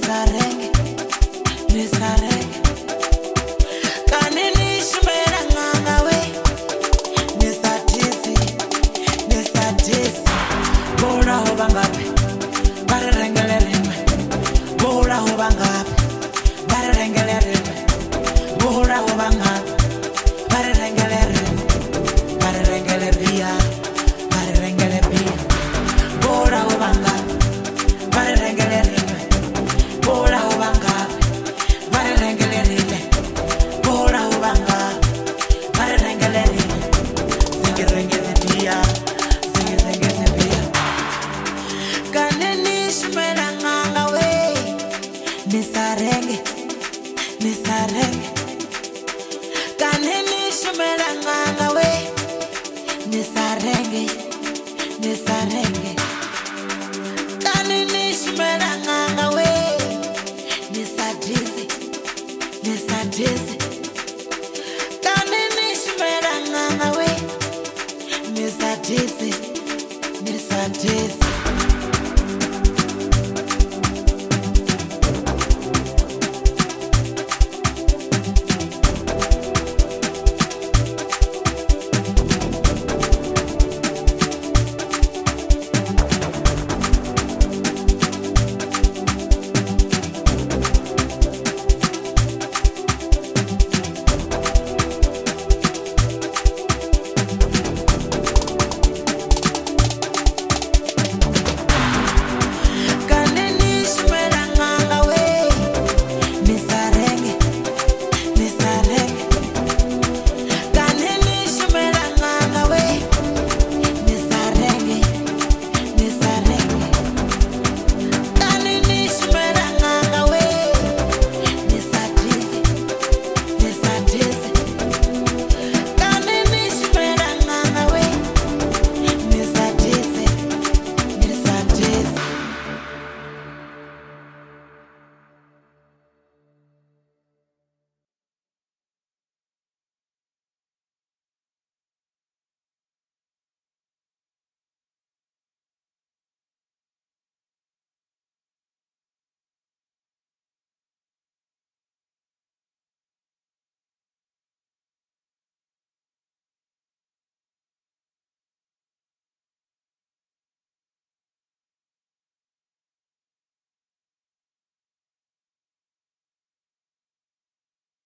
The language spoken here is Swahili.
nisarenge, nisarenge. Kanini shumela nganga we, nisatisi, nisatisi. Bora ho bangapi, bare rengele rimwe. Bora ho bangapi, bare rengele rimwe. Bora ho bangapi, bare rengele rimwe. Bare rengele bia, bare rengele bia. Bora ho bangapi, bare rengele rimwe. Bora ho bangapi, bare rengele rimwe. Bora ho bangapi, bare rengele rimwe. Zingi rengele bia, zingi rengele bia. Kanini shumela nganga we, nisarenge, nisarenge. Kanini shumela nganga we, nisarenge, nisarenge.